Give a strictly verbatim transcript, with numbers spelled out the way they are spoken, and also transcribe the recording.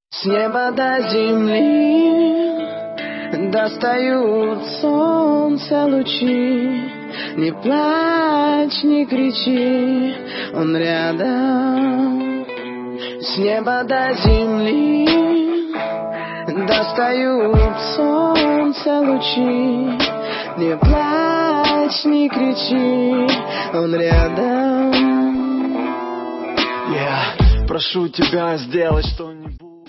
С неба до земли достают солнце лучи. Не плачь, не кричи, он рядом. С неба до земли достают солнце лучи. Не плачь, не кричи, он рядом. Yeah. Прошу тебя сделать что-нибудь.